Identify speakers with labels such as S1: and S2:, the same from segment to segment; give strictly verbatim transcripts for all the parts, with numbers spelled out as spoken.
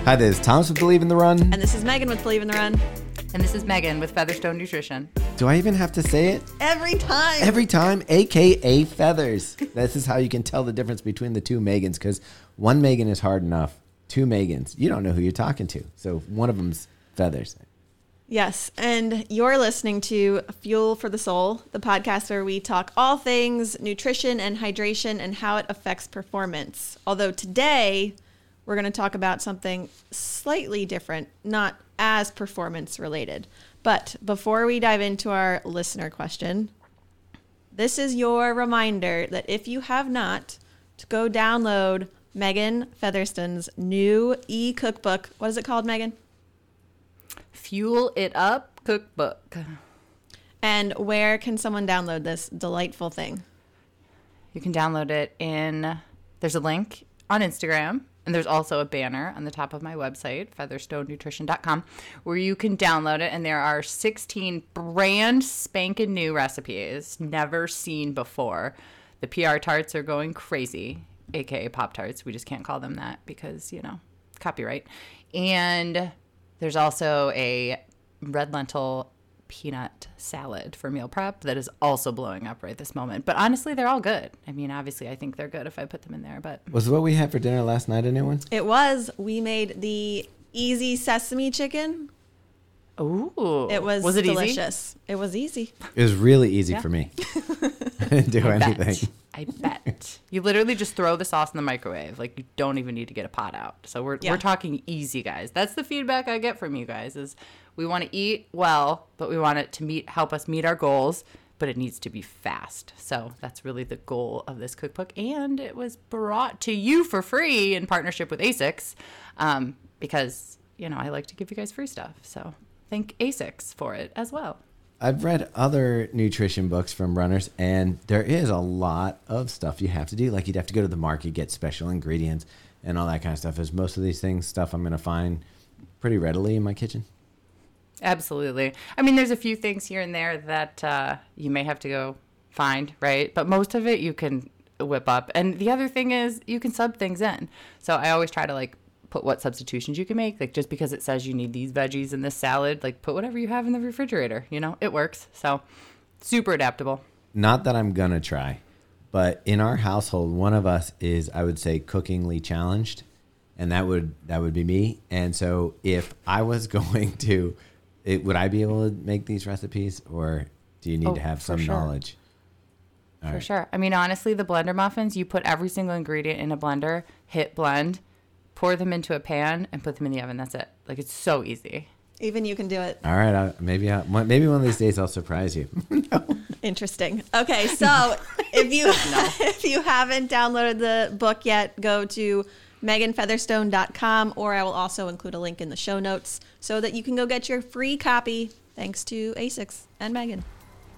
S1: Hi, this is Thomas with Believe in the Run.
S2: And this is Megan with Believe in the Run.
S3: And this is Megan with Featherstone Nutrition.
S1: Do I even have to say it?
S2: Every time.
S1: Every time, A K A Feathers. This is how you can tell the difference between the two Megans, because one Megan is hard enough. Two Megans, you don't know who you're talking to. So one of them's Feathers.
S2: Yes, and you're listening to Fuel for the Soul, the podcast where we talk all things nutrition and hydration and how it affects performance. Although today we're going to talk about something slightly different, not as performance related. But before we dive into our listener question, this is your reminder that if you have not, to go download Megan Featherstone's new e-cookbook. What is it called, Megan?
S3: Fuel It Up Cookbook.
S2: And where can someone download this delightful thing?
S3: You can download it in, there's a link on Instagram, and there's also a banner on the top of my website, featherstone nutrition dot com, where you can download it, and there are sixteen brand spanking new recipes never seen before. The P R tarts are going crazy, A K A Pop-Tarts. We just can't call them that because, you know, copyright. And there's also a red lentil peanut salad for meal prep that is also blowing up right this moment. But honestly, they're all good. I mean, obviously, I think they're good if I put them in there. But
S1: Was what we had for dinner last night a new one?
S2: It was. We made the easy sesame chicken.
S3: Ooh.
S2: It was,
S3: was it
S2: delicious. Easy? It was easy.
S1: It was really easy
S3: Yeah.
S1: for me. I didn't do
S3: I
S1: anything.
S3: Bet. I bet. You literally just throw the sauce in the microwave. Like, you don't even need to get a pot out. So we're
S2: Yeah.
S3: we're talking easy, guys. That's the feedback I get from you guys is we want to eat well, but we want it to meet help us meet our goals, but it needs to be fast. So that's really the goal of this cookbook. And it was brought to you for free in partnership with ASICS um, because, you know, I like to give you guys free stuff. So thank ASICS for it as well.
S1: I've read other nutrition books from runners, and there is a lot of stuff you have to do. Like, you'd have to go to the market, get special ingredients, and all that kind of stuff. Is most of these things stuff I'm going to find pretty readily in my kitchen?
S3: Absolutely. I mean, there's a few things here and there that uh, you may have to go find, right? But most of it you can whip up. And the other thing is you can sub things in. So I always try to, like, put what substitutions you can make. Like, just because it says you need these veggies in this salad, like, put whatever you have in the refrigerator. You know, it works. So super adaptable.
S1: Not that I'm going to try, but in our household, one of us is, I would say, cookingly challenged, and that would that would be me. And so if I was going to, it, would I be able to make these recipes, or do you need
S3: Oh,
S1: to have
S3: for
S1: some
S3: sure.
S1: knowledge? All
S3: For
S1: right.
S3: sure. I mean, honestly, the blender muffins, you put every single ingredient in a blender, hit blend, pour them into a pan, and put them in the oven. That's it. Like, it's so easy.
S2: Even you can do it.
S1: All right, I, maybe I, maybe one of these days I'll surprise you.
S2: Interesting. Okay, so if you if you haven't downloaded the book yet, go to megan featherstone dot com, or I will also include a link in the show notes so that you can go get your free copy. Thanks to ASICS and Megan.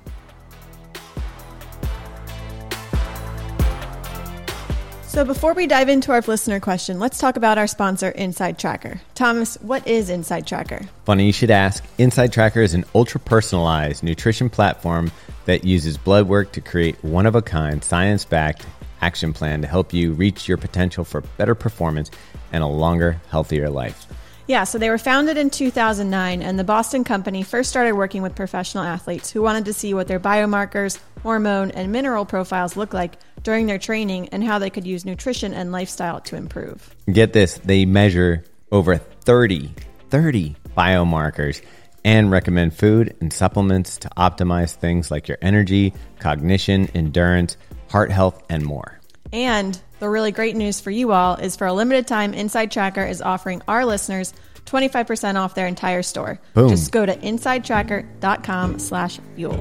S2: So before we dive into our listener question, let's talk about our sponsor, Inside Tracker. Thomas, what is Inside Tracker?
S1: Funny you should ask. Inside Tracker is an ultra-personalized nutrition platform that uses blood work to create one-of-a-kind, science-backed action plan to help you reach your potential for better performance and a longer, healthier life.
S2: Yeah, so they were founded in two thousand nine, and the Boston company first started working with professional athletes who wanted to see what their biomarkers, hormone, and mineral profiles look like during their training and how they could use nutrition and lifestyle to improve.
S1: Get this, they measure over thirty, thirty biomarkers and recommend food and supplements to optimize things like your energy, cognition, endurance, heart health, and more.
S2: And the really great news for you all is for a limited time, Inside Tracker is offering our listeners twenty-five percent off their entire store.
S1: Boom.
S2: Just go to inside tracker dot com slash fuel.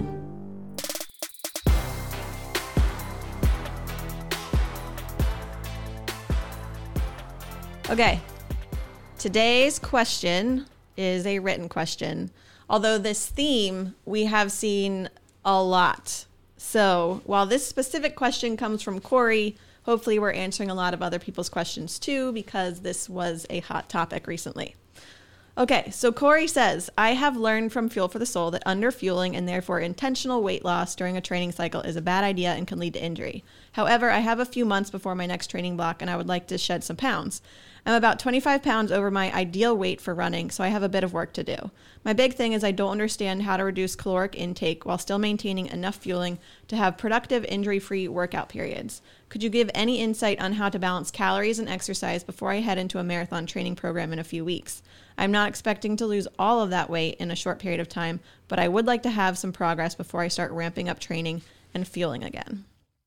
S2: Okay, today's question is a written question. Although this theme we have seen a lot. So while this specific question comes from Corey, hopefully we're answering a lot of other people's questions too, because this was a hot topic recently. Okay, so Corey says, I have learned from Fuel for the Soul that underfueling and therefore intentional weight loss during a training cycle is a bad idea and can lead to injury. However, I have a few months before my next training block and I would like to shed some pounds. I'm about twenty-five pounds over my ideal weight for running, so I have a bit of work to do. My big thing is I don't understand how to reduce caloric intake while still maintaining enough fueling to have productive, injury-free workout periods. Could you give any insight on how to balance calories and exercise before I head into a marathon training program in a few weeks? I'm not expecting to lose all of that weight in a short period of time, but I would like to have some progress before I start ramping up training and fueling again.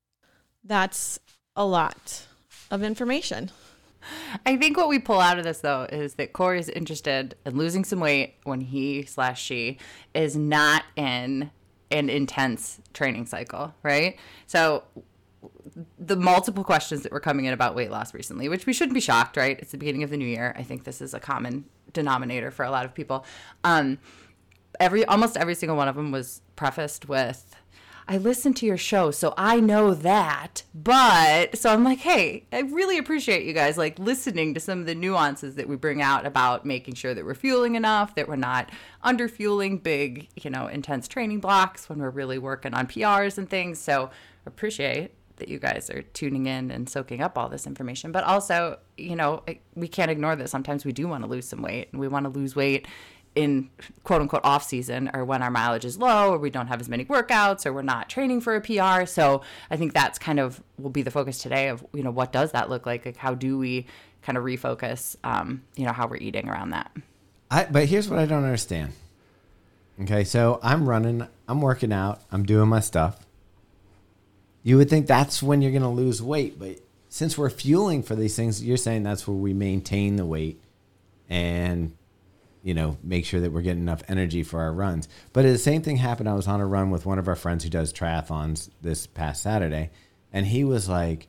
S2: That's a lot of information.
S3: I think what we pull out of this, though, is that Corey is interested in losing some weight when he slash she is not in an intense training cycle, right? So the multiple questions that were coming in about weight loss recently, which we shouldn't be shocked, right? It's the beginning of the new year. I think this is a common denominator for a lot of people. Um, every almost every single one of them was prefaced with, I listened to your show, so I know that, but, so I'm like, hey, I really appreciate you guys, like, listening to some of the nuances that we bring out about making sure that we're fueling enough, that we're not under-fueling big, you know, intense training blocks when we're really working on P Rs and things, so appreciate that you guys are tuning in and soaking up all this information, but also, you know, we can't ignore that sometimes we do want to lose some weight, and we want to lose weight in quote unquote off season, or when our mileage is low, or we don't have as many workouts, or we're not training for a P R. So I think that's kind of will be the focus today of, you know, what does that look like? Like, how do we kind of refocus, um, you know, how we're eating around that?
S1: I, but here's what I don't understand. Okay. So I'm running, I'm working out, I'm doing my stuff. You would think that's when you're going to lose weight, but since we're fueling for these things, you're saying that's where we maintain the weight and, you know, make sure that we're getting enough energy for our runs. But the same thing happened. I was on a run with one of our friends who does triathlons this past Saturday. And he was like,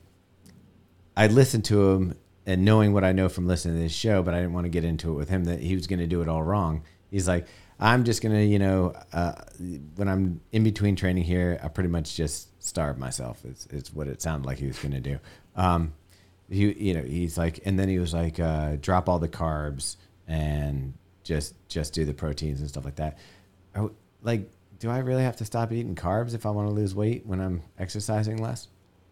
S1: I listened to him and knowing what I know from listening to this show, but I didn't want to get into it with him that he was going to do it all wrong. He's like, I'm just going to, you know, uh, when I'm in between training here, I pretty much just starve myself. It's, it's what it sounded like he was going to do. Um, he, you know, he's like, and then he was like, uh, drop all the carbs and just just do the proteins and stuff like that. I, like, do I really have to stop eating carbs if I want to lose weight when I'm exercising less?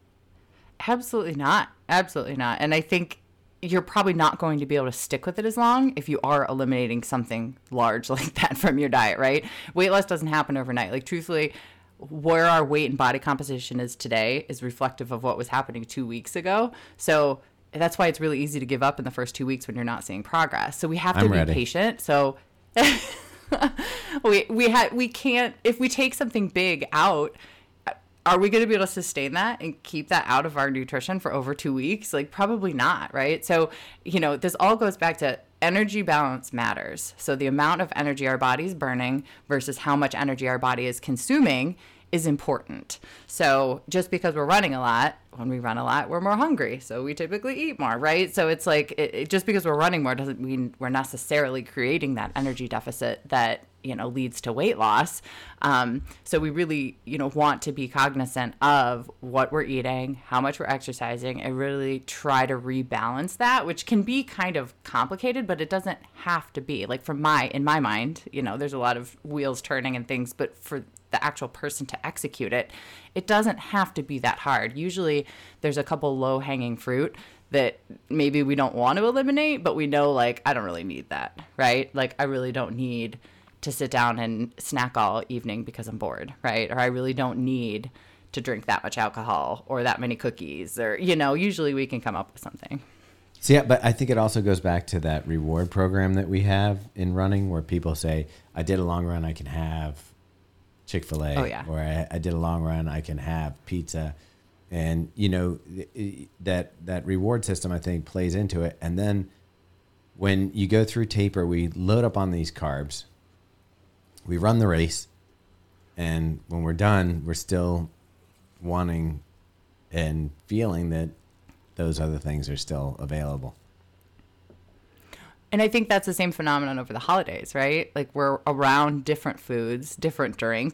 S3: Absolutely not. Absolutely not. And I think you're probably not going to be able to stick with it as long if you are eliminating something large like that from your diet, right? Weight loss doesn't happen overnight. Like, truthfully, where our weight and body composition is today is reflective of what was happening two weeks ago. So that's why it's really easy to give up in the first two weeks when you're not seeing progress. So we have to
S1: I'm
S3: be
S1: ready.
S3: patient. So we we ha- we can't, if we take something big out, are we going to be able to sustain that and keep that out of our nutrition for over two weeks? Like, probably not, right? So, you know, this all goes back to energy balance matters. So the amount of energy our body is burning versus how much energy our body is consuming is important. So just because we're running a lot, when we run a lot, we're more hungry. So we typically eat more, right? So it's like, it, it, just because we're running more doesn't mean we're necessarily creating that energy deficit that, you know, leads to weight loss. Um, so we really, you know, want to be cognizant of what we're eating, how much we're exercising, and really try to rebalance that, which can be kind of complicated, but it doesn't have to be. Like, for my, in my mind, you know, there's a lot of wheels turning and things, but for the actual person to execute it, it doesn't have to be that hard. Usually there's a couple low-hanging fruit that maybe we don't want to eliminate, but we know, like, I don't really need that, right? Like, I really don't need to sit down and snack all evening because I'm bored, right? Or I really don't need to drink that much alcohol or that many cookies, or, you know, usually we can come up with something.
S1: So yeah, but I think it also goes back to that reward program that we have in running where people say, I did a long run, I can have Chick-fil-A,
S3: oh, yeah.
S1: or I, I did a long run, I can have pizza. And, you know, that that reward system, I think, plays into it. And then when you go through taper, we load up on these carbs, we run the race, and when we're done, we're still wanting and feeling that those other things are still available.
S3: And I think that's the same phenomenon over the holidays, right? Like, we're around different foods, different drinks,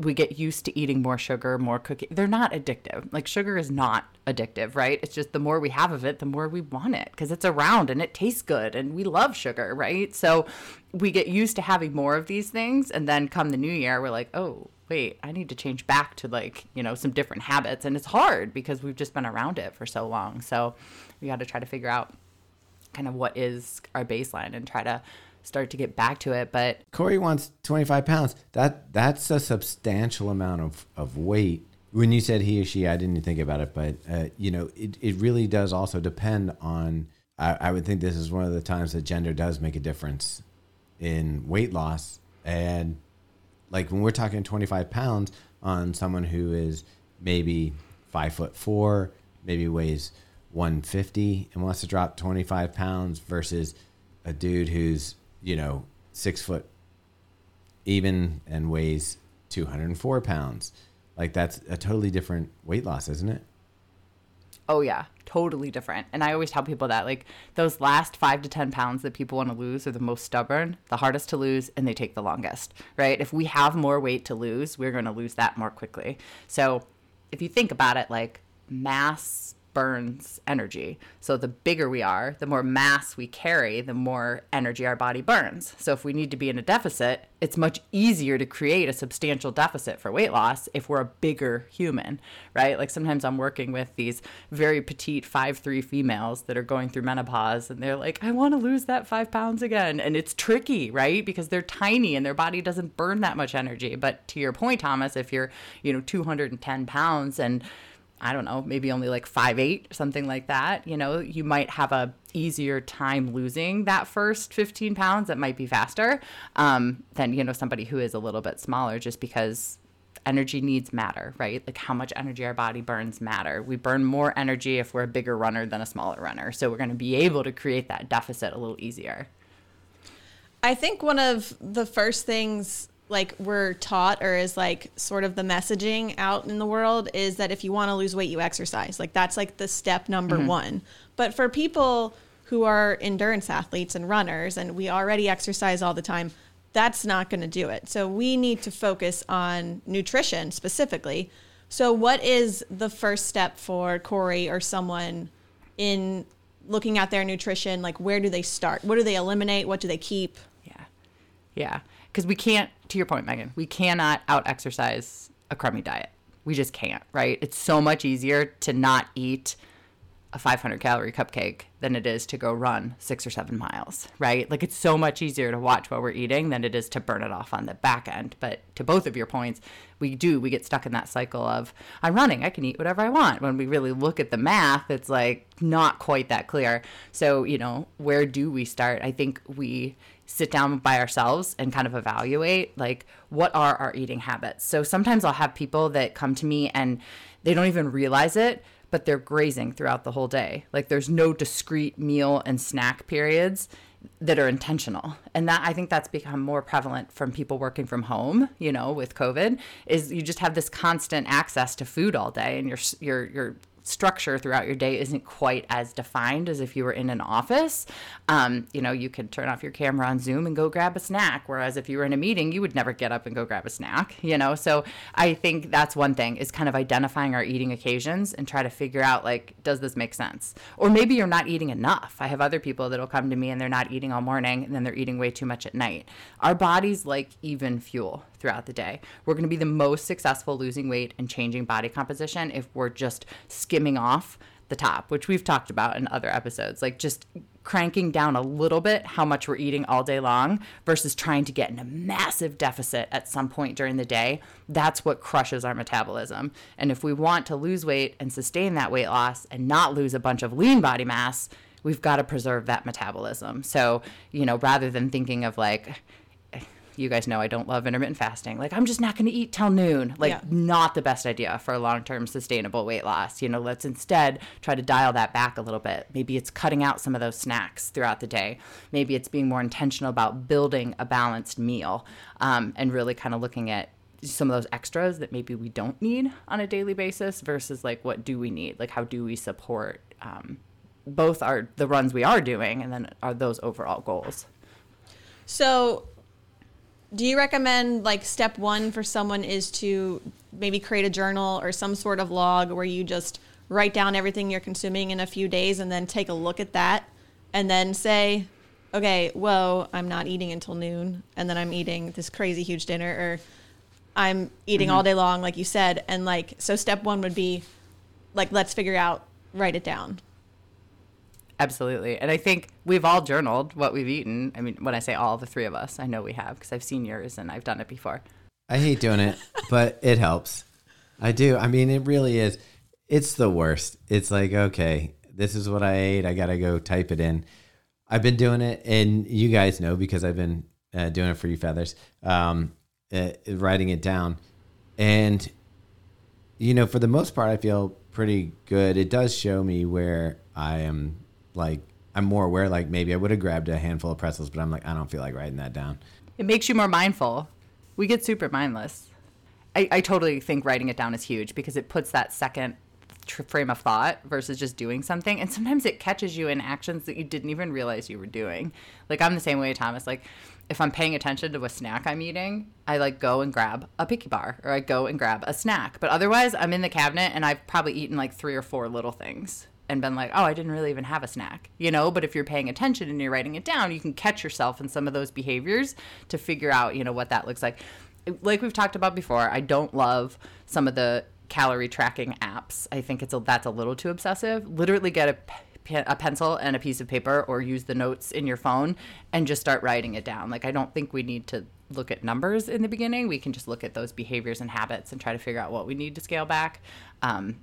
S3: we get used to eating more sugar, more cookie. They're not addictive. Like sugar is not addictive, right? It's just the more we have of it, the more we want it because it's around and it tastes good and we love sugar, right? So we get used to having more of these things. And then come the new year, we're like, oh, wait, I need to change back to like, you know, some different habits. And it's hard because we've just been around it for so long. So we got to try to figure out kind of what is our baseline and try to start to get back to it. But
S1: Corey wants twenty-five pounds. That that's a substantial amount of, of weight. When you said he or she, I didn't think about it, but uh, you know, it, it really does also depend on, I, I would think this is one of the times that gender does make a difference in weight loss. And like when we're talking twenty-five pounds on someone who is maybe five foot four, maybe weighs one fifty and wants to drop twenty-five pounds versus a dude who's, you know, six foot even and weighs two hundred four pounds. Like that's a totally different weight loss, isn't it?
S3: Oh yeah, totally different. And I always tell people that like those last five to ten pounds that people want to lose are the most stubborn, the hardest to lose, and they take the longest, right? If we have more weight to lose, we're going to lose that more quickly. So if you think about it, like mass burns energy. So the bigger we are, the more mass we carry, the more energy our body burns. So if we need to be in a deficit, it's much easier to create a substantial deficit for weight loss if we're a bigger human, right? Like sometimes I'm working with these very petite five three females that are going through menopause and they're like, I want to lose that five pounds again. And it's tricky, right? Because they're tiny and their body doesn't burn that much energy. But to your point, Thomas, if you're, you know, two hundred ten pounds and I don't know, maybe only like five eight, something like that, you know, you might have a easier time losing that first fifteen pounds. That might be faster um, than, you know, somebody who is a little bit smaller just because energy needs matter, right? Like how much energy our body burns matter. We burn more energy if we're a bigger runner than a smaller runner. So we're going to be able to create that deficit a little easier.
S2: I think one of the first things like we're taught or is like sort of the messaging out in the world is that if you want to lose weight, you exercise. Like that's like the step number mm-hmm. one. But for people who are endurance athletes and runners and we already exercise all the time, that's not going to do it. So we need to focus on nutrition specifically. So what is the first step for Corey or someone in looking at their nutrition? Like where do they start? What do they eliminate? What do they keep?
S3: Yeah. Yeah. Because we can't, to your point, Megan, we cannot out-exercise a crummy diet. We just can't, right? It's so much easier to not eat a five hundred calorie cupcake than it is to go run six or seven miles, right? Like it's so much easier to watch what we're eating than it is to burn it off on the back end. But to both of your points, we do, we get stuck in that cycle of I'm running, I can eat whatever I want. When we really look at the math, it's like not quite that clear. So, you know, where do we start? I think we sit down by ourselves and kind of evaluate like what are our eating habits. So sometimes I'll have people that come to me and they don't even realize it, but they're grazing throughout the whole day. Like there's no discrete meal and snack periods that are intentional. And that I think that's become more prevalent from people working from home, you know, with COVID, is you just have this constant access to food all day and your your your structure throughout your day isn't quite as defined as if you were in an office. Um, you know, you can turn off your camera on Zoom and go grab a snack. Whereas if you were in a meeting, you would never get up and go grab a snack, you know? So I think that's one thing is kind of identifying our eating occasions and try to figure out like, does this make sense? Or maybe you're not eating enough. I have other people that'll come to me and they're not eating all morning and then they're eating way too much at night. Our bodies like even fuel throughout the day. We're going to be the most successful losing weight and changing body composition if we're just skimming off the top, which we've talked about in other episodes, like just cranking down a little bit how much we're eating all day long versus trying to get in a massive deficit at some point during the day. That's what crushes our metabolism. And if we want to lose weight and sustain that weight loss and not lose a bunch of lean body mass, we've got to preserve that metabolism. So, you know, rather than thinking of like, you guys know I don't love intermittent fasting. Like, I'm just not going to eat till noon. Like, yeah. Not the best idea for long-term sustainable weight loss. You know, let's instead try to dial that back a little bit. Maybe it's cutting out some of those snacks throughout the day. Maybe it's being more intentional about building a balanced meal um, and really kind of looking at some of those extras that maybe we don't need on a daily basis versus, like, what do we need? Like, how do we support um, both our the runs we are doing and then are those overall goals?
S2: So do you recommend like step one for someone is to maybe create a journal or some sort of log where you just write down everything you're consuming in a few days and then take a look at that and then say, okay, whoa, I'm not eating until noon and then I'm eating this crazy huge dinner, or I'm eating mm-hmm. all day long, like you said. And like, so step one would be like, let's figure out, write it down.
S3: Absolutely. And I think we've all journaled what we've eaten. I mean, when I say all, the three of us, I know we have because I've seen yours and I've done it before.
S1: I hate doing it, but it helps. I do. I mean, it really is. It's the worst. It's like, okay, this is what I ate. I got to go type it in. I've been doing it, and you guys know because I've been uh, doing it for you feathers, um, uh, writing it down. And, you know, for the most part, I feel pretty good. It does show me where I am. Like, I'm more aware, like maybe I would have grabbed a handful of pretzels, but I'm like, I don't feel like writing that down.
S3: It makes you more mindful. We get super mindless. I, I totally think writing it down is huge because it puts that second tr- frame of thought versus just doing something. And sometimes it catches you in actions that you didn't even realize you were doing. Like, I'm the same way, Thomas. Like, if I'm paying attention to a snack I'm eating, I like go and grab a picky bar or I go and grab a snack. But otherwise, I'm in the cabinet and I've probably eaten like three or four little things and been like, oh, I didn't really even have a snack, you know? But if you're paying attention and you're writing it down, you can catch yourself in some of those behaviors to figure out, you know, what that looks like. Like we've talked about before, I don't love some of the calorie tracking apps. I think it's a, that's a little too obsessive. Literally get a, a pencil and a piece of paper or use the notes in your phone and just start writing it down. Like, I don't think we need to look at numbers in the beginning. We can just look at those behaviors and habits and try to figure out what we need to scale back. Um,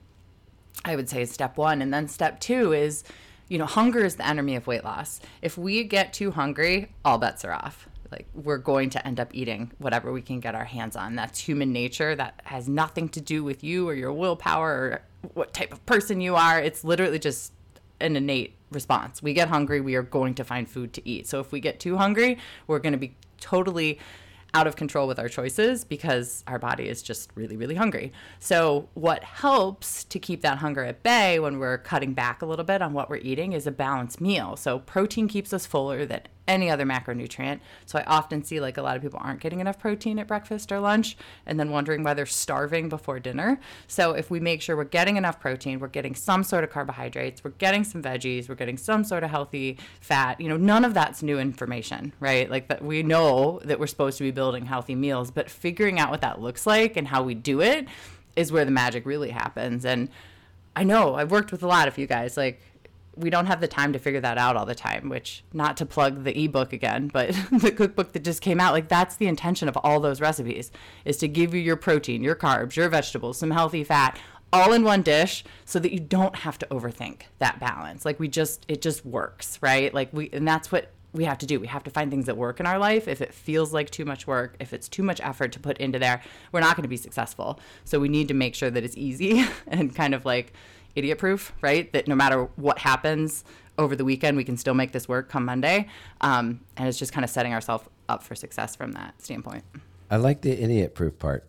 S3: I would say step one. And then step two is, you know, hunger is the enemy of weight loss. If we get too hungry, all bets are off. Like, we're going to end up eating whatever we can get our hands on. That's human nature. That has nothing to do with you or your willpower or what type of person you are. It's literally just an innate response. We get hungry, we are going to find food to eat. So if we get too hungry, we're going to be totally out of control with our choices because our body is just really, really hungry. So what helps to keep that hunger at bay when we're cutting back a little bit on what we're eating is a balanced meal. So protein keeps us fuller than any other macronutrient. So I often see like a lot of people aren't getting enough protein at breakfast or lunch and then wondering why they're starving before dinner. So if we make sure we're getting enough protein, we're getting some sort of carbohydrates, we're getting some veggies, we're getting some sort of healthy fat, you know, none of that's new information, right? Like, that we know that we're supposed to be building healthy meals, but figuring out what that looks like and how we do it is where the magic really happens. And I know I've worked with a lot of you guys, like, we don't have the time to figure that out all the time, which, not to plug the ebook again, but the cookbook that just came out, like, that's the intention of all those recipes, is to give you your protein, your carbs, your vegetables, some healthy fat, all in one dish so that you don't have to overthink that balance. Like, we just, it just works, right? Like, we, and that's what we have to do. We have to find things that work in our life. If it feels like too much work, if it's too much effort to put into there, we're not going to be successful. So we need to make sure that it's easy and kind of like idiot proof, right? That no matter what happens over the weekend, we can still make this work come Monday. Um, and it's just kind of setting ourselves up for success from that standpoint.
S1: I like the idiot proof part.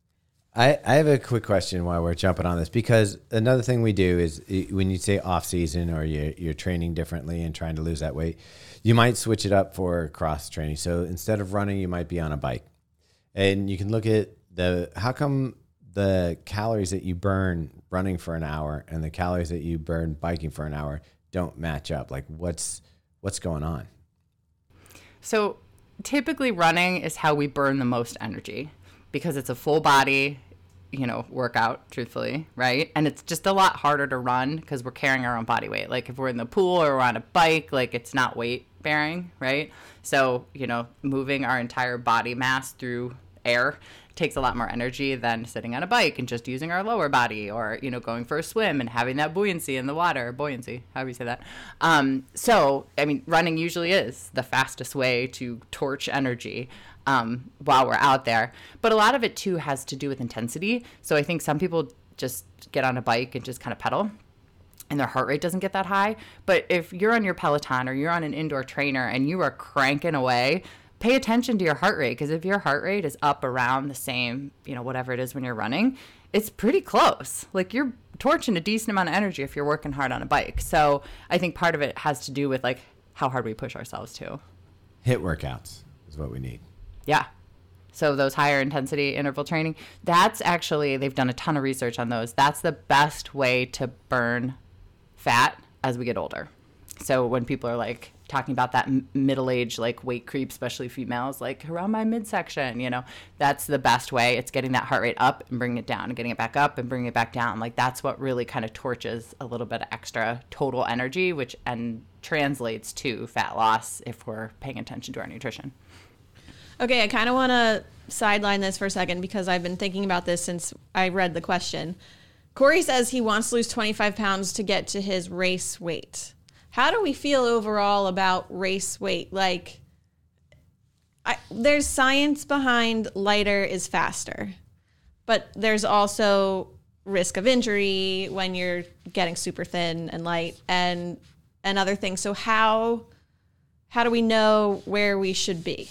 S1: I, I have a quick question while we're jumping on this, because another thing we do is when you say off season or you're, you're training differently and trying to lose that weight, you might switch it up for cross training. So instead of running, you might be on a bike, and you can look at the, how come the calories that you burn running for an hour and the calories that you burn biking for an hour don't match up? Like, what's, what's going on?
S3: So typically running is how we burn the most energy because it's a full body, you know, workout, truthfully, right? And it's just a lot harder to run because we're carrying our own body weight. Like, if we're in the pool or we're on a bike, like, it's not weight bearing, right? So, you know, moving our entire body mass through air takes a lot more energy than sitting on a bike and just using our lower body, or, you know, going for a swim and having that buoyancy in the water, buoyancy, however you say that. Um, so, I mean, running usually is the fastest way to torch energy um, while we're out there. But a lot of it, too, has to do with intensity. So I think some people just get on a bike and just kind of pedal, and their heart rate doesn't get that high. But if you're on your Peloton or you're on an indoor trainer and you are cranking away, pay attention to your heart rate, because if your heart rate is up around the same, you know, whatever it is when you're running, it's pretty close. Like, you're torching a decent amount of energy if you're working hard on a bike. So I think part of it has to do with, like, how hard we push ourselves too.
S1: Hit workouts is what we need.
S3: Yeah. So those higher intensity interval training, that's actually, they've done a ton of research on those. That's the best way to burn fat as we get older. So when people are like talking about that m- middle age, like weight creep, especially females, like around my midsection, you know, that's the best way. It's getting that heart rate up and bringing it down and getting it back up and bringing it back down. Like that's what really kind of torches a little bit of extra total energy, which and translates to fat loss if we're paying attention to our nutrition.
S2: Okay, I kind of want to sideline this for a second because I've been thinking about this since I read the question. Corey says he wants to lose twenty-five pounds to get to his race weight. How do we feel overall about race weight? Like, I, there's science behind lighter is faster, but there's also risk of injury when you're getting super thin and light and and other things. So how how do we know where we should be?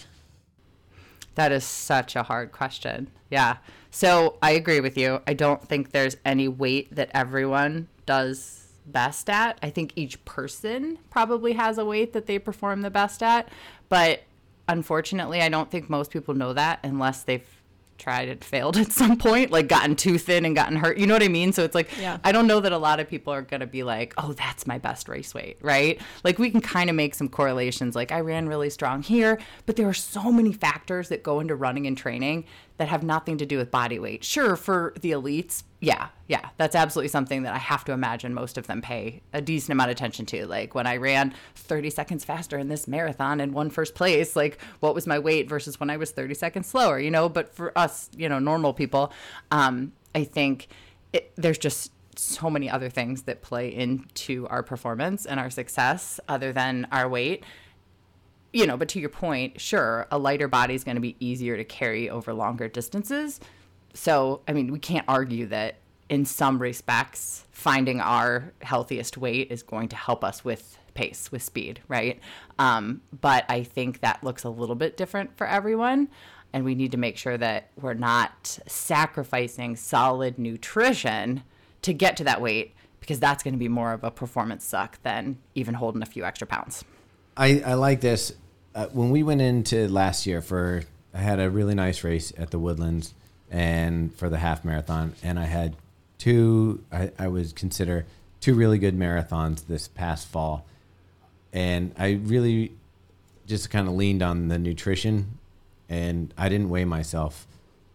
S3: That is such a hard question. Yeah. So I agree with you. I don't think there's any weight that everyone does best at. I think each person probably has a weight that they perform the best at. But unfortunately, I don't think most people know that unless they've tried and failed at some point, like gotten too thin and gotten hurt. You know what I mean? So it's like,
S2: yeah.
S3: I don't know that a lot of people are going to be like, oh, that's my best race weight, right? Like we can kind of make some correlations. Like I ran really strong here, but there are so many factors that go into running and training that have nothing to do with body weight. Sure, for the elites, yeah, yeah, that's absolutely something that I have to imagine most of them pay a decent amount of attention to. Like when I ran thirty seconds faster in this marathon and won first place, like what was my weight versus when I was thirty seconds slower, you know? But for us, you know, normal people, um, I think it, there's just so many other things that play into our performance and our success other than our weight. You know, but to your point, sure, a lighter body is going to be easier to carry over longer distances. So, I mean, we can't argue that in some respects, finding our healthiest weight is going to help us with pace, with speed, right? Um, but I think that looks a little bit different for everyone. And we need to make sure that we're not sacrificing solid nutrition to get to that weight, because that's going to be more of a performance suck than even holding a few extra pounds.
S1: I, I like this. Uh, when we went into last year for, I had a really nice race at the Woodlands and for the half marathon. And I had two, I, I would consider two really good marathons this past fall. And I really just kind of leaned on the nutrition, and I didn't weigh myself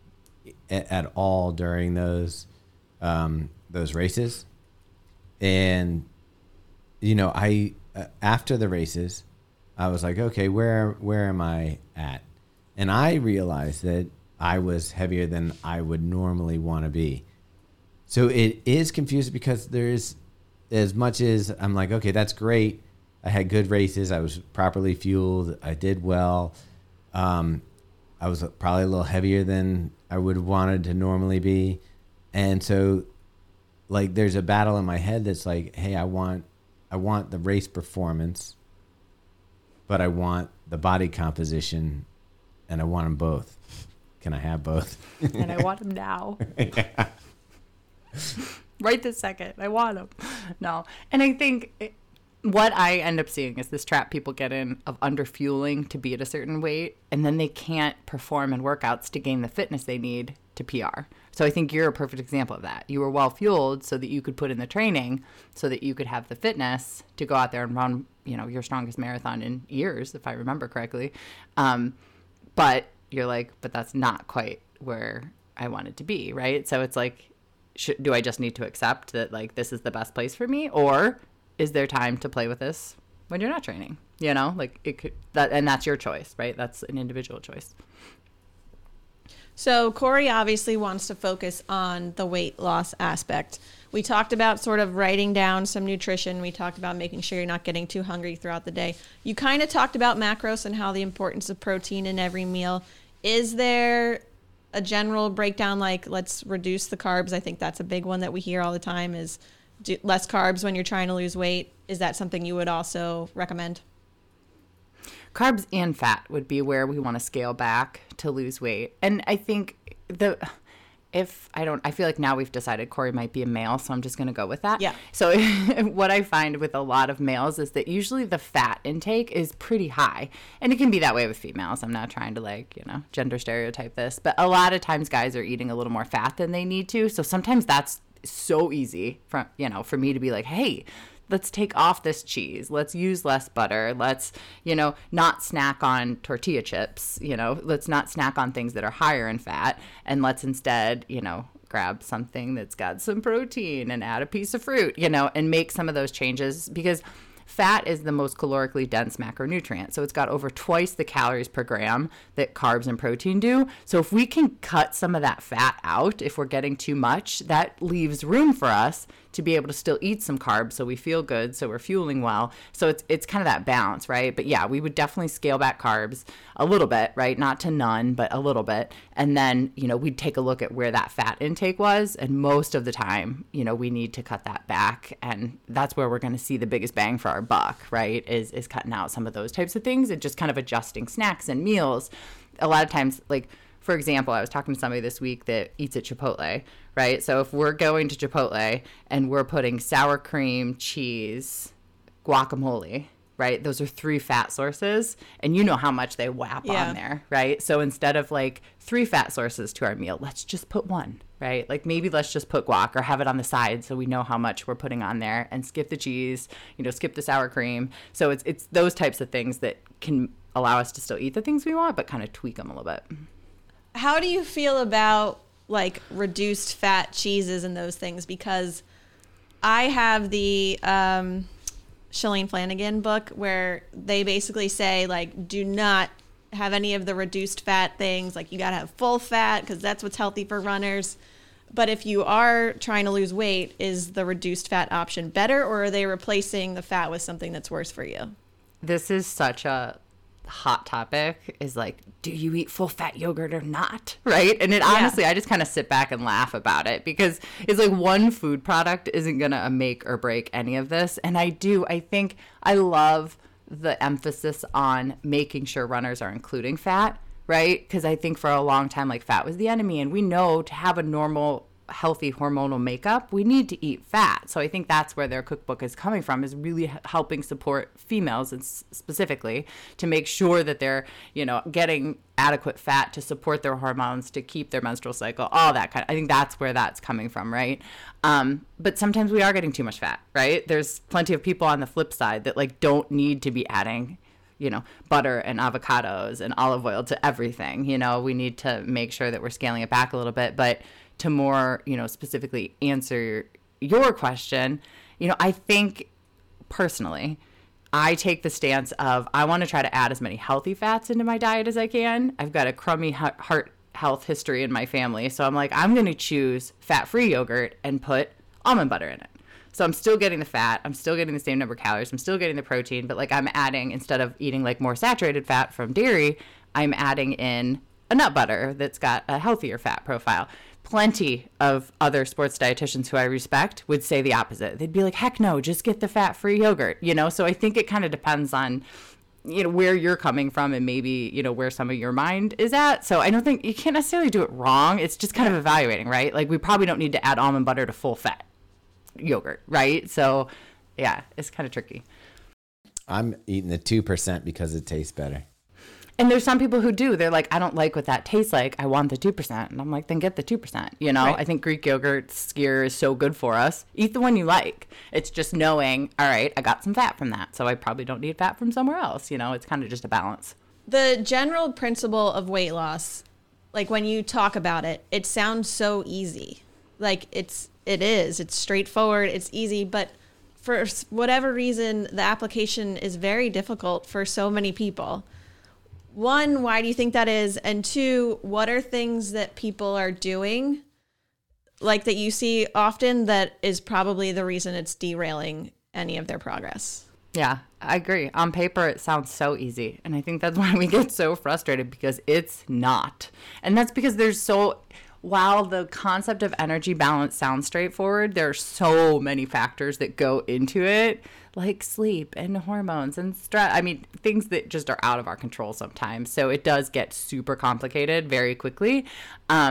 S1: at, at all during those, um, those races. And, you know, I, uh, after the races, I was like, okay, where where am I at? And I realized that I was heavier than I would normally want to be. So it is confusing because there's, as much as I'm like, okay, that's great. I had good races. I was properly fueled. I did well. Um, I was probably a little heavier than I would have wanted to normally be. And so like there's a battle in my head that's like, hey, I want I want the race performance, but I want the body composition, and I want them both. Can I have both?
S3: And I want them now.
S1: Yeah.
S3: Right this second. I want them. No. And I think it, what I end up seeing is this trap people get in of underfueling to be at a certain weight, and then they can't perform in workouts to gain the fitness they need to P R. So I think you're a perfect example of that. You were well fueled so that you could put in the training so that you could have the fitness to go out there and run, you know, your strongest marathon in years, if I remember correctly. Um, but you're like, but that's not quite where I wanted to be, right? So it's like, should, do I just need to accept that like this is the best place for me, or is there time to play with this when you're not training? You know, like it could that, and that's your choice, right? That's an individual choice.
S2: So Corey obviously wants to focus on the weight loss aspect. We talked about sort of writing down some nutrition. We talked about making sure you're not getting too hungry throughout the day. You kind of talked about macros and how the importance of protein in every meal. Is there a general breakdown, like let's reduce the carbs? I think that's a big one that we hear all the time is do less carbs when you're trying to lose weight. Is that something you would also recommend?
S3: Carbs and fat would be where we want to scale back to lose weight. And I think the if I don't, I feel like now we've decided Corey might be a male, so I'm just going to go with that.
S2: Yeah.
S3: So what I find with a lot of males is that usually the fat intake is pretty high. And it can be that way with females. I'm not trying to like, you know, gender stereotype this, but a lot of times guys are eating a little more fat than they need to. So sometimes that's so easy for, you know, for me to be like, hey, let's take off this cheese. Let's use less butter. Let's, you know, not snack on tortilla chips. You know, let's not snack on things that are higher in fat. And let's instead, you know, grab something that's got some protein and add a piece of fruit, you know, and make some of those changes, because fat is the most calorically dense macronutrient. So it's got over twice the calories per gram that carbs and protein do. So if we can cut some of that fat out, if we're getting too much, that leaves room for us to be able to still eat some carbs so we feel good, so we're fueling well. So it's it's kind of that balance, right? But yeah, we would definitely scale back carbs a little bit, right? Not to none, but a little bit. And then, you know, we'd take a look at where that fat intake was. And most of the time, you know, we need to cut that back. And that's where we're going to see the biggest bang for our buck, right? Is, is cutting out some of those types of things and just kind of adjusting snacks and meals. A lot of times, like, for example, I was talking to somebody this week that eats at Chipotle, right? So if we're going to Chipotle and we're putting sour cream, cheese, guacamole, right? Those are three fat sources, and you know how much they whap
S2: Yeah.
S3: on there, right? So instead of like three fat sources to our meal, let's just put one, right? Like maybe let's just put guac or have it on the side so we know how much we're putting on there, and skip the cheese, you know, skip the sour cream. So it's it's those types of things that can allow us to still eat the things we want, but kind of tweak them a little bit.
S2: How do you feel about like reduced fat cheeses and those things? Because I have the um, Shalane Flanagan book where they basically say like, do not have any of the reduced fat things. Like you got to have full fat because that's what's healthy for runners. But if you are trying to lose weight, is the reduced fat option better, or are they replacing the fat with something that's worse for you?
S3: This is such a hot topic, is like, do you eat full fat yogurt or not, right? And it
S2: Yeah.
S3: honestly, I just kind of sit back and laugh about it, because it's like one food product isn't gonna make or break any of this. And I do I think I love the emphasis on making sure runners are including fat, right? Because I think for a long time, like, fat was the enemy, and we know to have a normal healthy hormonal makeup, we need to eat fat. So I think that's where their cookbook is coming from, is really h- helping support females, and s- specifically to make sure that they're, you know, getting adequate fat to support their hormones, to keep their menstrual cycle, all that kind of, I think that's where that's coming from, right? Um, but sometimes we are getting too much fat, right? There's plenty of people on the flip side that like don't need to be adding, you know, butter and avocados and olive oil to everything. You know, we need to make sure that we're scaling it back a little bit. But to more, you know, specifically answer your question, you know, I think personally, I take the stance of I want to try to add as many healthy fats into my diet as I can. I've got a crummy heart health history in my family. So I'm like, I'm going to choose fat-free yogurt and put almond butter in it. So I'm still getting the fat. I'm still getting the same number of calories. I'm still getting the protein. But like I'm adding, instead of eating like more saturated fat from dairy, I'm adding in a nut butter that's got a healthier fat profile. Plenty of other sports dietitians who I respect would say the opposite. They'd be like, heck no, just get the fat-free yogurt, you know? So I think it kind of depends on, you know, where you're coming from and maybe, you know, where some of your mind is at. So I don't think you can't necessarily do it wrong. It's just kind of evaluating, right? Like we probably don't need to add almond butter to full fat yogurt, right? So yeah, it's kind of tricky.
S1: I'm eating the two percent because it tastes better.
S3: And there's some people who do. They're like, I don't like what that tastes like. I want the two percent. And I'm like, then get the two percent. You know,
S2: Right.
S3: I think Greek yogurt skyr is so good for us. Eat the one you like. It's just knowing, all right, I got some fat from that, so I probably don't need fat from somewhere else. You know, it's kind of just a balance.
S2: The general principle of weight loss, like when you talk about it, it sounds so easy. Like it's, it is, it's straightforward, it's easy, but for s- whatever reason, the application is very difficult for so many people. One, why do you think that is? And two, what are things that people are doing, like that you see often, that is probably the reason it's derailing any of their progress?
S3: Yeah, I agree. On paper, it sounds so easy. And I think that's why we get so frustrated, because it's not. And that's because there's so, while the concept of energy balance sounds straightforward, there are so many factors that go into it, like sleep and hormones and stress. I mean, things that just are out of our control sometimes. So it does get super complicated very quickly. Um,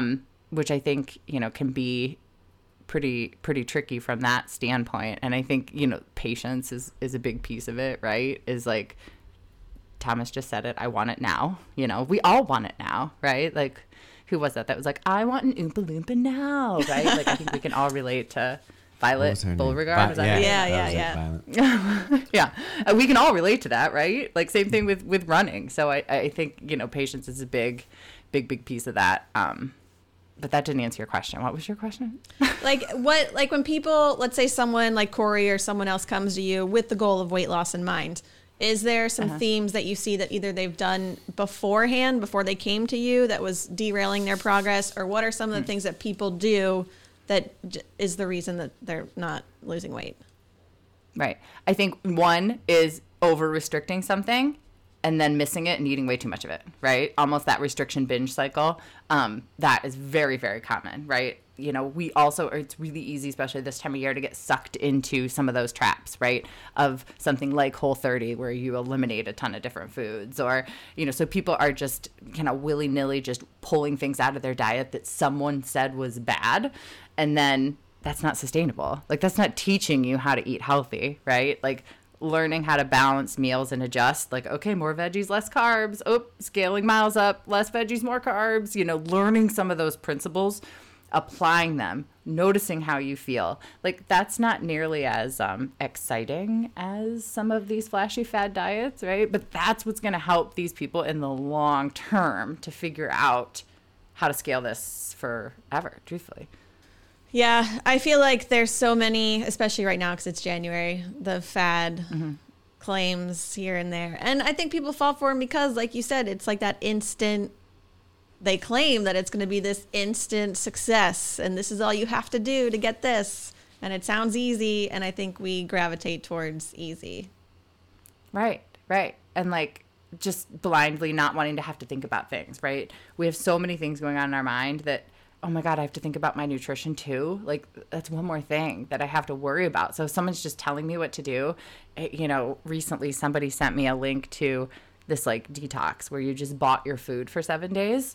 S3: which I think, you know, can be pretty pretty tricky from that standpoint. And I think, you know, patience is is a big piece of it, right? Is like Thomas just said it, I want it now. You know, we all want it now, right? Like, who was that that was like, I want an Oompa Loompa now, right? Like, I think we can all relate to Violet Beauregarde.
S1: Vi- yeah,
S2: yeah, yeah,
S1: yeah.
S3: yeah. yeah. Uh, we can all relate to that, right? Like, same thing with with running. So I I think, you know, patience is a big big big piece of that. Um But that didn't answer your question. What was your question?
S2: Like what, like when people, let's say someone like Corey or someone else comes to you with the goal of weight loss in mind, is there some uh-huh. themes that you see that either they've done beforehand, before they came to you, that was derailing their progress? Or what are some of the mm. things that people do that j- is the reason that they're not losing weight?
S3: Right. I think one is over restricting something and then missing it and eating way too much of it, right? Almost that restriction binge cycle. Um, that is very, very common, right? You know, we also, it's really easy, especially this time of year, to get sucked into some of those traps, right? Of something like Whole thirty, where you eliminate a ton of different foods, or, you know, so people are just kind of willy-nilly just pulling things out of their diet that someone said was bad. And then that's not sustainable. Like, that's not teaching you how to eat healthy, right? Like, learning how to balance meals and adjust, like, okay, more veggies, less carbs. Oh, scaling miles up, less veggies, more carbs. You know, learning some of those principles, applying them, noticing how you feel. Like, that's not nearly as um, exciting as some of these flashy fad diets, right? But that's what's going to help these people in the long term to figure out how to scale this forever, truthfully.
S2: Yeah, I feel like there's so many, especially right now because it's January, the fad mm-hmm. claims here and there. And I think people fall for them because, like you said, it's like that instant, they claim that it's going to be this instant success and this is all you have to do to get this. And it sounds easy. And I think we gravitate towards easy.
S3: Right, right. And like just blindly not wanting to have to think about things, right? We have so many things going on in our mind that, oh my God, I have to think about my nutrition too. Like, that's one more thing that I have to worry about. So if someone's just telling me what to do, it, you know, recently somebody sent me a link to this like detox where you just bought your food for seven days.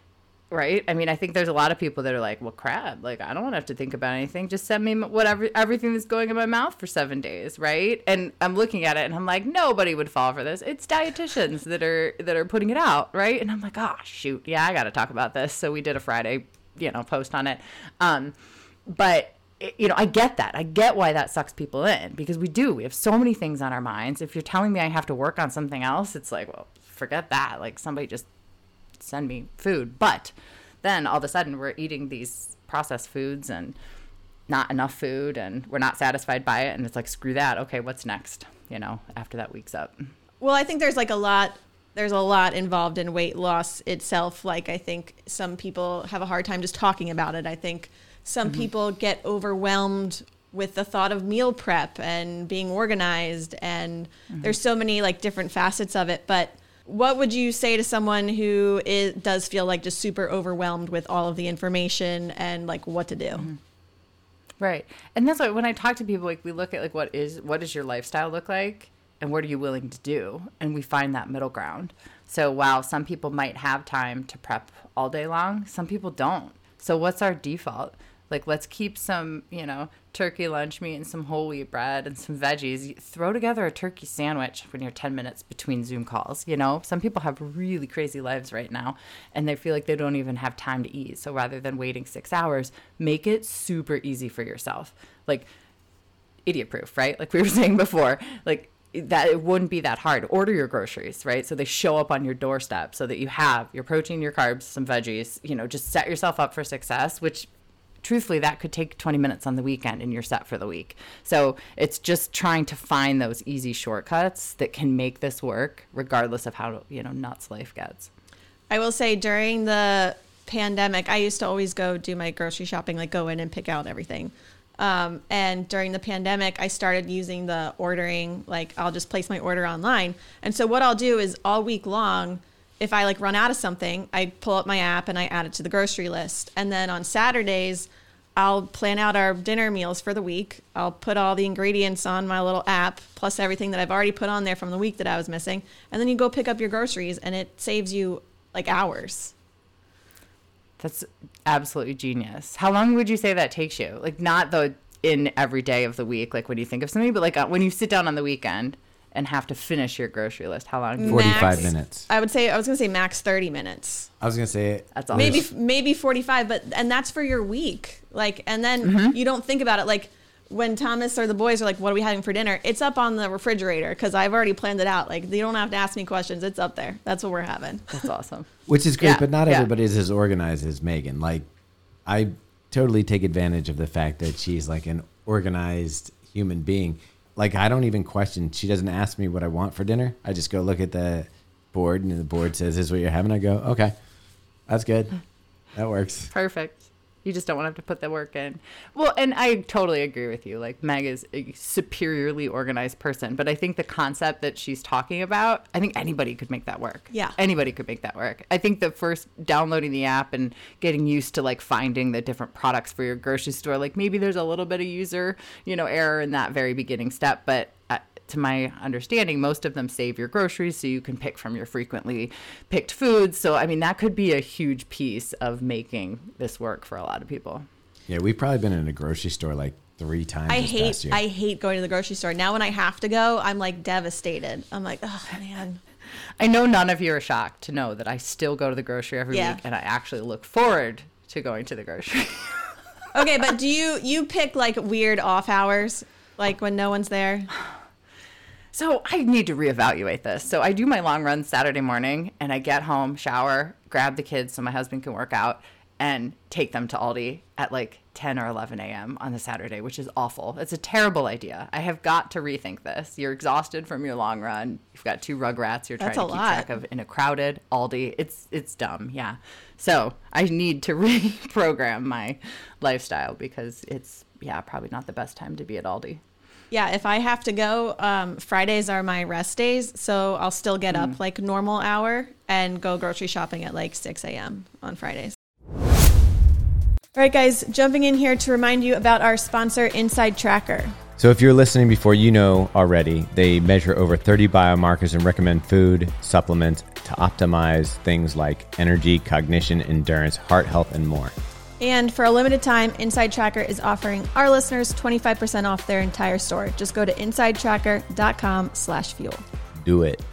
S3: Right. I mean, I think there's a lot of people that are like, well, crap, like, I don't want to have to think about anything. Just send me whatever, everything that's going in my mouth for seven days. Right. And I'm looking at it and I'm like, nobody would fall for this. It's dietitians that are, that are putting it out. Right. And I'm like, oh, shoot. Yeah, I got to talk about this. So we did a Friday, you know, post on it. Um, but, you know, I get that. I get why that sucks people in, because we do. We have so many things on our minds. If you're telling me I have to work on something else, it's like, well, forget that. Like, somebody just send me food. But then all of a sudden we're eating these processed foods and not enough food, and we're not satisfied by it. And it's like, screw that. Okay, what's next? You know, after that week's up.
S2: Well, I think there's like a lot There's a lot involved in weight loss itself. Like, I think some people have a hard time just talking about it. I think some mm-hmm. people get overwhelmed with the thought of meal prep and being organized. And mm-hmm. there's so many like different facets of it. But what would you say to someone who is, does feel like just super overwhelmed with all of the information and like what to do?
S3: Mm-hmm. Right. And that's why when I talk to people, like, we look at like, what is, what does your lifestyle look like? And what are you willing to do? And we find that middle ground. So while some people might have time to prep all day long, some people don't. So what's our default? Like, let's keep some, you know, turkey lunch meat and some whole wheat bread and some veggies. Throw together a turkey sandwich when you're ten minutes between Zoom calls. You know, some people have really crazy lives right now and they feel like they don't even have time to eat. So rather than waiting six hours, make it super easy for yourself. Like, idiot proof, right? Like we were saying before, like, that it wouldn't be that hard. Order your groceries, right? So they show up on your doorstep so that you have your protein, your carbs, some veggies, you know, just set yourself up for success, which truthfully, that could take twenty minutes on the weekend and you're set for the week. So it's just trying to find those easy shortcuts that can make this work regardless of how, you know, nuts life gets.
S2: I will say during the pandemic, I used to always go do my grocery shopping, like go in and pick out everything. Um, and during the pandemic, I started using the ordering, like I'll just place my order online. And so what I'll do is all week long, if I like run out of something, I pull up my app and I add it to the grocery list. And then on Saturdays, I'll plan out our dinner meals for the week. I'll put all the ingredients on my little app, plus everything that I've already put on there from the week that I was missing. And then you go pick up your groceries and it saves you like hours.
S3: That's absolutely genius. How long would you say that takes you? Like, not the in every day of the week, like when you think of something, but like uh, when you sit down on the weekend and have to finish your grocery list, how long?
S1: forty-five
S2: Max,
S1: minutes.
S2: I would say, I was going to say max thirty minutes.
S1: I was going to say.
S3: That's all.
S2: Maybe, maybe forty-five, but, and that's for your week. Like, and then mm-hmm. you don't think about it. Like when Thomas or the boys are like, what are we having for dinner? It's up on the refrigerator because I've already planned it out. Like, you don't have to ask me questions. It's up there. That's what we're having.
S3: That's awesome.
S1: Which is great,
S3: yeah,
S1: but not
S3: yeah.
S1: everybody is as organized as Megan. Like, I totally take advantage of the fact that she's like an organized human being. Like, I don't even question. She doesn't ask me what I want for dinner. I just go look at the board, and the board says, "This is what you're having." I go, "Okay, that's good. That works."
S3: Perfect. You just don't want to have to put the work in. Well, and I totally agree with you. Like, Meg is a superiorly organized person, but I think the concept that she's talking about, I think anybody could make that work.
S2: Yeah.
S3: Anybody could make that work. I think the first downloading the app and getting used to like finding the different products for your grocery store, like maybe there's a little bit of user, you know, error in that very beginning step, but uh, to my understanding, most of them save your groceries so you can pick from your frequently picked foods. So, I mean, that could be a huge piece of making this work for a lot of people.
S1: Yeah, we've probably been in a grocery store like three times
S2: I
S1: this
S2: hate,
S1: past year.
S2: I hate going to the grocery store. Now when I have to go, I'm like devastated. I'm like, oh man.
S3: I know none of you are shocked to know that I still go to the grocery every
S2: Yeah.
S3: week, and I actually look forward to going to the grocery.
S2: Okay, but do you, you pick like weird off hours? Like when no one's there?
S3: So I need to reevaluate this. So I do my long run Saturday morning, and I get home, shower, grab the kids so my husband can work out, and take them to Aldi at like ten or eleven a.m. on the Saturday, which is awful. It's a terrible idea. I have got to rethink this. You're exhausted from your long run. You've got two rugrats you're trying
S2: That's
S3: to
S2: a
S3: keep
S2: lot.
S3: track of in a crowded Aldi. It's it's dumb, yeah. So I need to reprogram my lifestyle because it's, yeah, probably not the best time to be at Aldi.
S2: Yeah, if I have to go, um, Fridays are my rest days, so I'll still get
S3: Mm.
S2: up like normal hour and go grocery shopping at like six a.m. on Fridays. All right, guys, jumping in here to remind you about our sponsor, Inside Tracker.
S1: So if you're listening before you know already, they measure over thirty biomarkers and recommend food, supplements to optimize things like energy, cognition, endurance, heart health, and more.
S2: And for a limited time, Inside Tracker is offering our listeners twenty-five percent off their entire store. Just go to insidetracker.com slash fuel.
S1: Do it.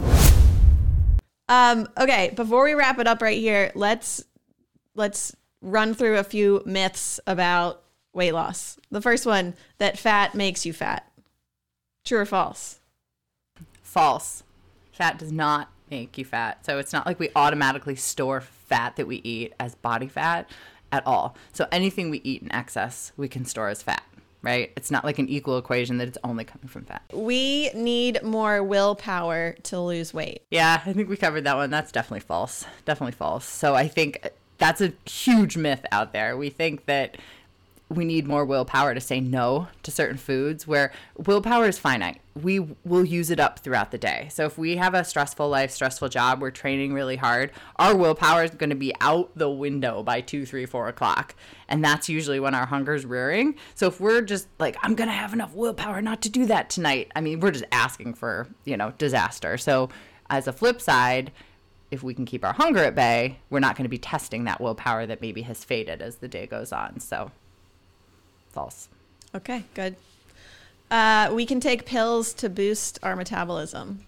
S2: Um, okay, before we wrap it up right here, let's let's run through a few myths about weight loss. The first one, that fat makes you fat. True or false?
S3: False. Fat does not make you fat. So it's not like we automatically store fat that we eat as body fat at all. So anything we eat in excess, we can store as fat, right? It's not like an equal equation that it's only coming from fat.
S2: We need more willpower to lose weight.
S3: Yeah, I think we covered that one. That's definitely false. Definitely false. So I think that's a huge myth out there. We think that we need more willpower to say no to certain foods, where willpower is finite. We will use it up throughout the day. So if we have a stressful life, stressful job, we're training really hard, our willpower is going to be out the window by two, three, four o'clock. And that's usually when our hunger's rearing. So if we're just like, I'm going to have enough willpower not to do that tonight, I mean, we're just asking for, you know, disaster. So as a flip side, if we can keep our hunger at bay, we're not going to be testing that willpower that maybe has faded as the day goes on. So false.
S2: Okay, good. Uh, we can take pills to boost our metabolism.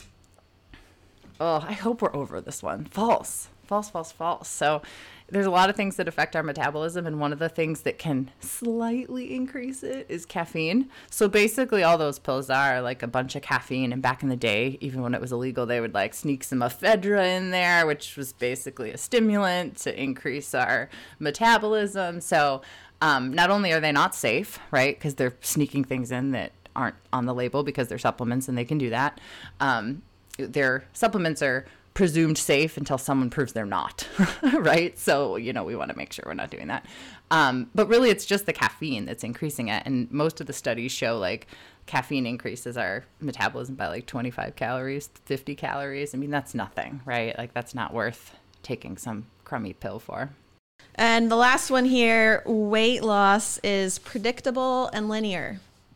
S3: Oh, I hope we're over this one. False. False, false, false. So there's a lot of things that affect our metabolism, and one of the things that can slightly increase it is caffeine. So basically all those pills are like a bunch of caffeine, and back in the day, even when it was illegal, they would like sneak some ephedra in there, which was basically a stimulant to increase our metabolism. So um, not only are they not safe, right, because they're sneaking things in that aren't on the label because they're supplements and they can do that. Um, their supplements are presumed safe until someone proves they're not, right? So, you know, we want to make sure we're not doing that. Um, but really, it's just the caffeine that's increasing it. And most of the studies show like caffeine increases our metabolism by like twenty-five calories, fifty calories. I mean, that's nothing, right? Like that's not worth taking some crummy pill for.
S2: And the last one here, weight loss is predictable and linear.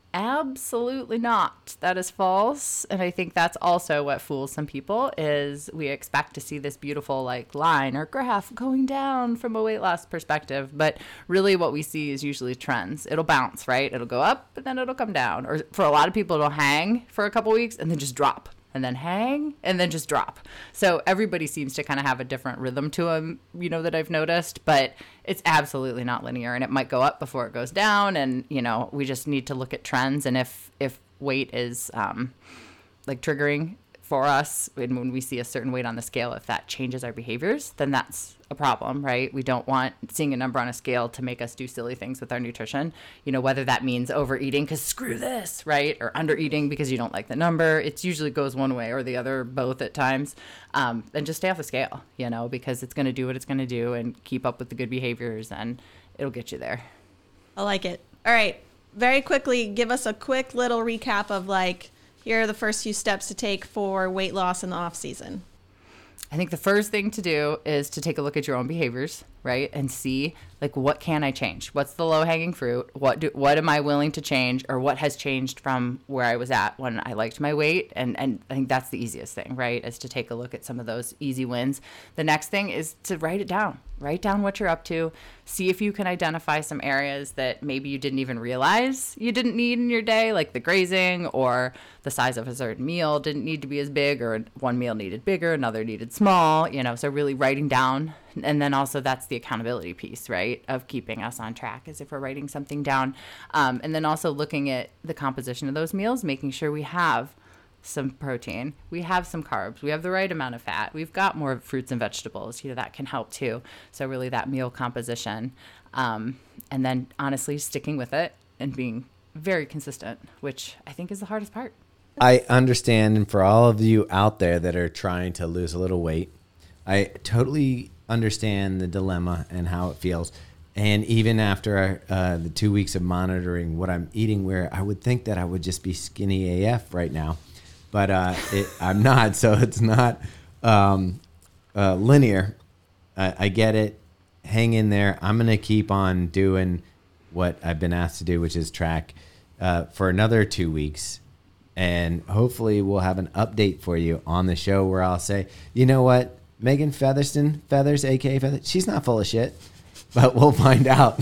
S3: Absolutely not. That is false. And I think that's also what fools some people is we expect to see this beautiful like line or graph going down from a weight loss perspective. But really what we see is usually trends. It'll bounce, right? It'll go up, but then it'll come down. Or for a lot of people, it'll hang for a couple weeks and then just drop. And then hang, and then just drop. So everybody seems to kind of have a different rhythm to them, you know, that I've noticed. But it's absolutely not linear, and it might go up before it goes down. And, you know, we just need to look at trends. And if, if weight is, um, like, triggering for us, and when we see a certain weight on the scale, if that changes our behaviors, then that's a problem, right? We don't want seeing a number on a scale to make us do silly things with our nutrition, you know, whether that means overeating because screw this, right? Or undereating because you don't like the number. It usually goes one way or the other, both at times. Um, and just stay off the scale, you know, because it's going to do what it's going to do and keep up with the good behaviors and it'll get you there.
S2: I like it. All right. Very quickly, give us a quick little recap of like, here are the first few steps to take for weight loss in the off season.
S3: I think the first thing to do is to take a look at your own behaviors, right? And see, like, what can I change? What's the low-hanging fruit? What do, what am I willing to change? Or what has changed from where I was at when I liked my weight? And, and I think that's the easiest thing, right? Is to take a look at some of those easy wins. The next thing is to write it down. Write down what you're up to. See if you can identify some areas that maybe you didn't even realize you didn't need in your day, like the grazing or the size of a certain meal didn't need to be as big, or one meal needed bigger, another needed small, you know, so really writing down. And then also that's the accountability piece, right, of keeping us on track is if we're writing something down. Um, and then also looking at the composition of those meals, making sure we have some protein, we have some carbs, we have the right amount of fat, we've got more fruits and vegetables, you know, that can help too. So really that meal composition, um, and then honestly sticking with it and being very consistent, which I think is the hardest part.
S1: I understand, and for all of you out there that are trying to lose a little weight, I totally understand the dilemma and how it feels. And even after uh, the two weeks of monitoring what I'm eating, where I would think that I would just be skinny A F right now, but uh, it, I'm not. So it's not um, uh, linear. I, I get it. Hang in there. I'm going to keep on doing what I've been asked to do, which is track uh, for another two weeks. And hopefully we'll have an update for you on the show where I'll say, you know what, Megan Featherston, Feathers, A K A Feathers, she's not full of shit, but we'll find out.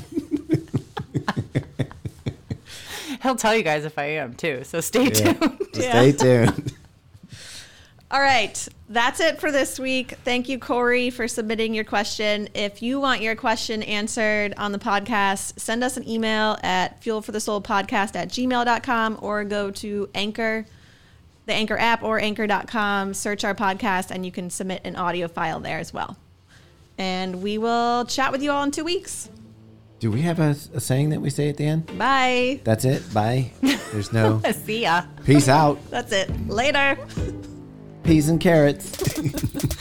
S3: He'll tell you guys if I am too, so stay
S1: Yeah.
S3: tuned.
S2: Yeah.
S1: Stay tuned.
S2: All right. That's it for this week. Thank you, Corey, for submitting your question. If you want your question answered on the podcast, send us an email at fuel for the soul podcast at gmail dot com or go to Anchor, the Anchor app, or anchor dot com, search our podcast, and you can submit an audio file there as well. And we will chat with you all in two weeks.
S1: Do we have a, a saying that we say at the end?
S2: Bye.
S1: That's it? Bye? There's no
S3: See ya.
S1: peace out.
S2: That's it. Later.
S1: Peas and carrots.